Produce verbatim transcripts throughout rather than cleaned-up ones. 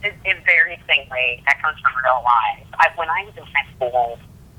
in, in very same way, that comes from real life. I, when I was in high school,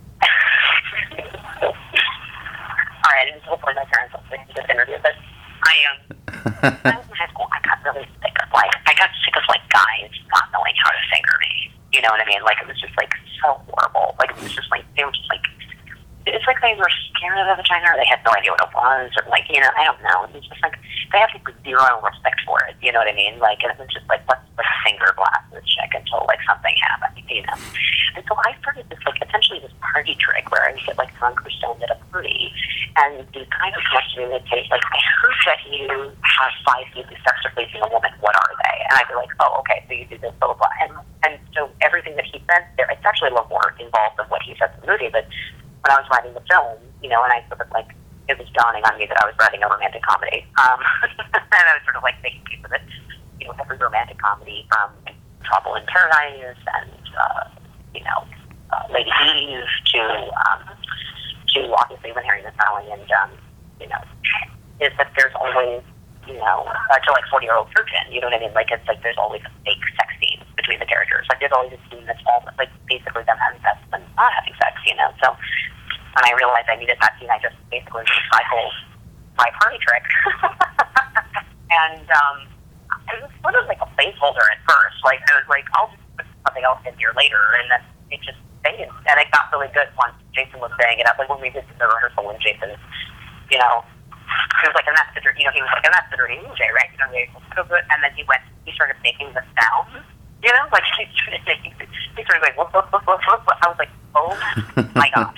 all right, and hopefully my parents will listen to this interview, but I um, when I was in high school, I got really sick of like, I got sick of like guys not knowing how to finger me. You know what I mean? Like it was just like so horrible. Like it was just like they were just like. It's like they were scared of the vagina, or they had no idea what it was, or like, you know, I don't know. It was just like, they have like zero respect for it, you know what I mean? Like, and it was just like, let's, let's finger blast this chick until like something happened, you know? And so I started this, like, essentially this party trick where I would get like drunk or stoned at a party, and the kind of question would say, like, I heard that you have five easy steps to pleasing a woman, what are they? And I'd be like, oh, okay, so you do this, blah, blah, blah. And, and so everything that he said there, it's actually a little more involved than what he said in the movie, but when I was writing the film, you know, and I sort of like, it was dawning on me that I was writing a romantic comedy. Um, and I was sort of like making peace with it. You know, every romantic comedy from Trouble in Paradise and, uh, you know, uh, Lady Eve to, um, to obviously When Harry Met Sally and, um, you know, is that there's always, you know, uh, to like forty-year-old virgin, you know what I mean? Like, it's like there's always a fake sex scene between the characters. Like, there's always a scene that's all, like, basically them having sex and not having sex, you know? So, when I realized I needed that scene, I just basically recycled my party trick. And um, it was sort of like a placeholder at first. Like, it was like, I'll just put something else in here later. And then it just stayed. And it got really good once Jason was saying it up. Like, when we did the rehearsal, when Jason, you know, he was like, and that's the, you know, he was like, and that's the dirty M J, right? You know, they so good. And then he went, he started making the sounds. You know, like, he started making, he started going, whoop, whoop, whoop, whoop, whoop. I was like, oh my God.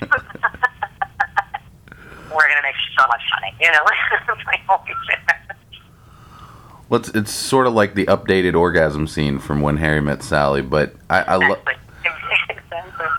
We're going to make so much money, you know? Like, holy shit. Well, it's, it's sort of like the updated orgasm scene from When Harry Met Sally, but I, I, lo-